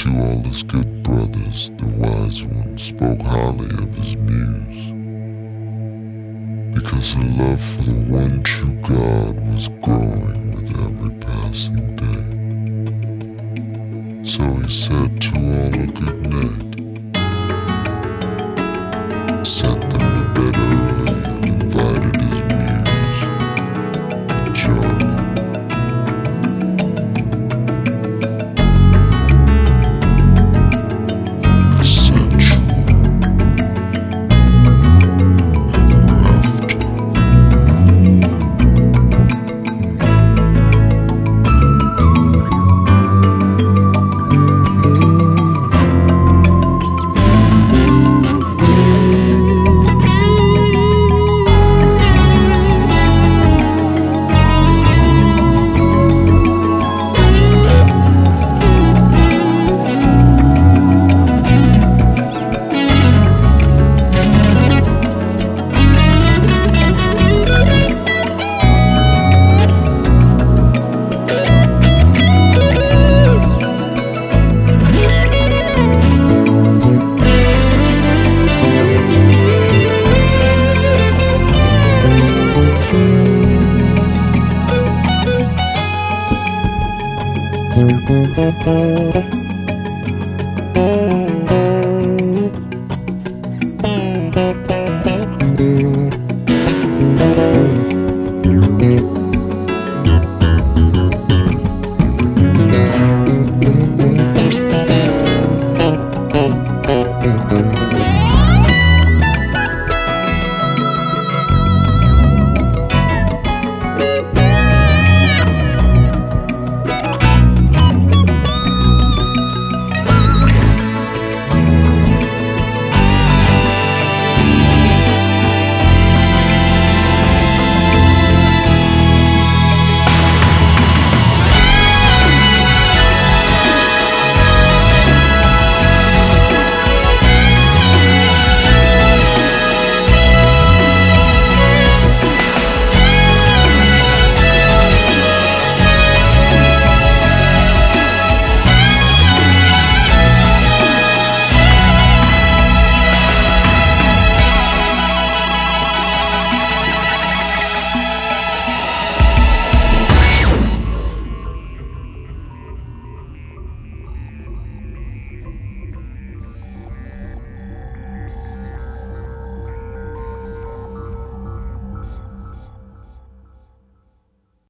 To all his good brothers, the wise one spoke highly of his muse, because her love for the one true God was growing with every passing day. So he said to all a good night, set them to bed early, and invited his muse to join. Thank you.